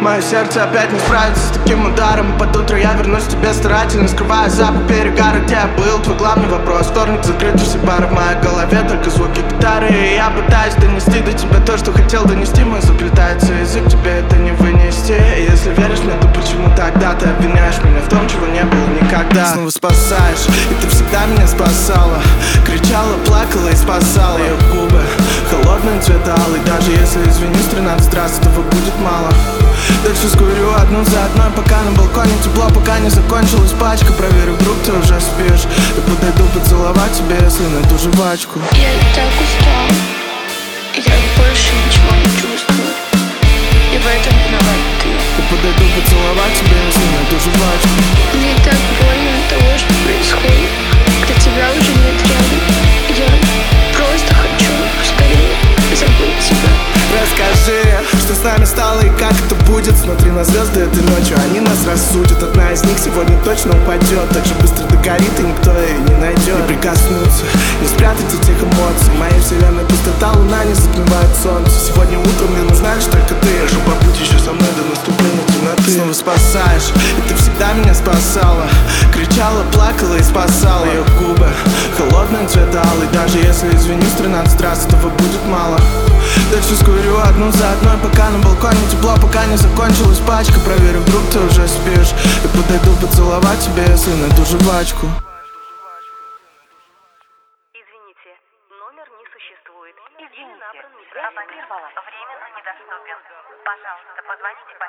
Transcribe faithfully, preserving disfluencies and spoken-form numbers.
Мое сердце опять не справится с таким ударом. Под утро я вернусь к тебе старательно, скрывая запах перегара. Где я был, твой главный вопрос. Вторник закрыты все бары, в моей голове только звуки гитары. И я пытаюсь донести до тебя то, что хотел донести. Мой заплетается язык, тебе это не вынести. И если веришь мне, то почему тогда ты обвиняешь меня в том, чего не было никогда? Снова спасаешь, и ты всегда меня спасала. Кричала, плакала и спасала. Ее губы холодные, цвета алый. Даже если извинюсь тринадцать раз, этого будет мало. Дальше скурю одну за одной, пока на балконе тепло, пока не закончилась пачка. Проверю, вдруг ты уже спишь. Я подойду поцеловать тебя, если найду жвачку. Я так устал, я больше ничего не чувствую, и в этом виноват ты. Я подойду поцеловать тебя, если найду жвачку. Мне так больно от того, что происходит, когда тебя уже нет рядом. Я просто хочу скорее забыть тебя. Расскажи, что с нами стало и как это будет. Смотри на звезды этой ночью, они нас рассудят. Одна из них сегодня точно упадет, так же быстро догорит, и никто ее не найдет. Не прикоснуться, не спрятать этих эмоций. В моей вселенной пустота, луна не затмевает солнце. Сегодня утром мне нужна лишь только ты. Прошу, побудь еще со мной до наступления темноты. Снова спасаешь, и ты всегда меня спасала. Кричала, плакала и спасала. Ее губы холодные, цвета алый. Даже если извинюсь тринадцать раз, этого будет мало. Дальше скурю одну за одной, пока на балконе тепло, пока не закончилась пачка. Проверю, вдруг ты уже спишь. И подойду поцеловать тебя, если найду жвачку. Извините, номер не существует. Извините, связь прервалась. Временно недоступен. Пожалуйста, позвоните по